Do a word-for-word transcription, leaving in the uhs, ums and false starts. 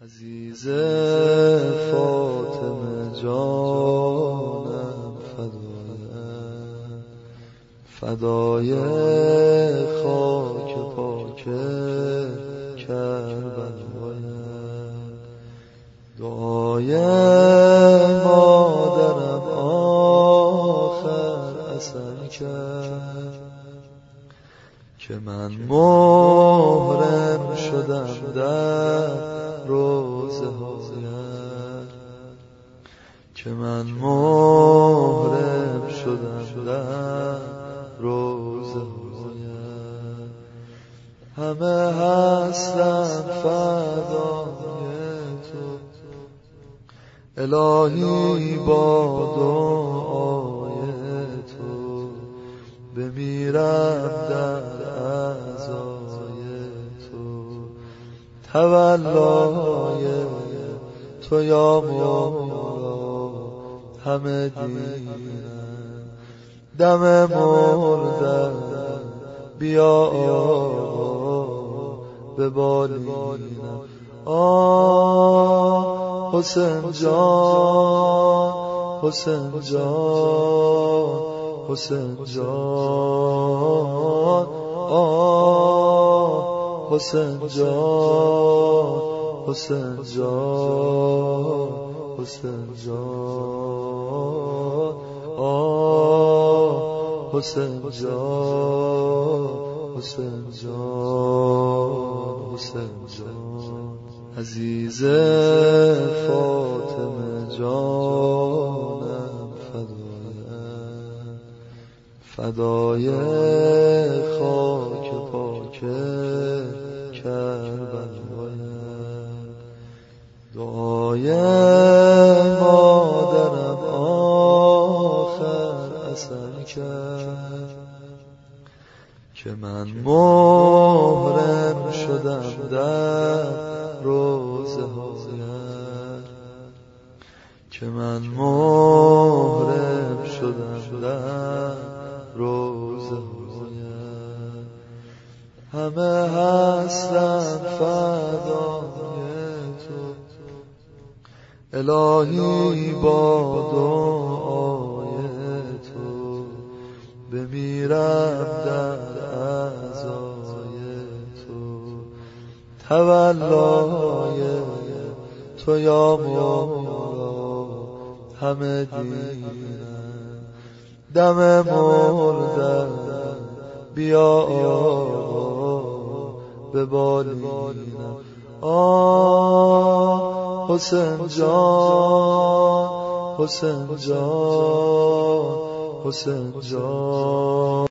عزیز فاطمه جانم فدای فدای خاک پاک کربلایت، دعای مادرم آخر اثر کرد که من محرم شدم در روزه هایت، که من محرم شدم در روزه هایت. همه هستن فدای تو الهی، با دعای تو بمیرم در عزای تو. تولای تو یا مولا همه دینم، دم مردن بیا به بالینم. آه حسین جان، حسین جان، حسین جان. آه حسین جان، حسین جان، حسین جان. آه حسین جان، حسین جان، حسین جان. عزیز فاطمه جانم فدای خاک پاک کربلایت، دعای مادرم آخر اثر کرد که من محرم شدم در روزه هایت، که من محرم شدم در روزه هایت. همه هستن فدای تو الهی، با دعای تو بمیرم در عزای تو. تولای تو یا مولا همه دینم، دم مردن بیا به بالینم. آه حسین جان، حسین جان، حسین جان.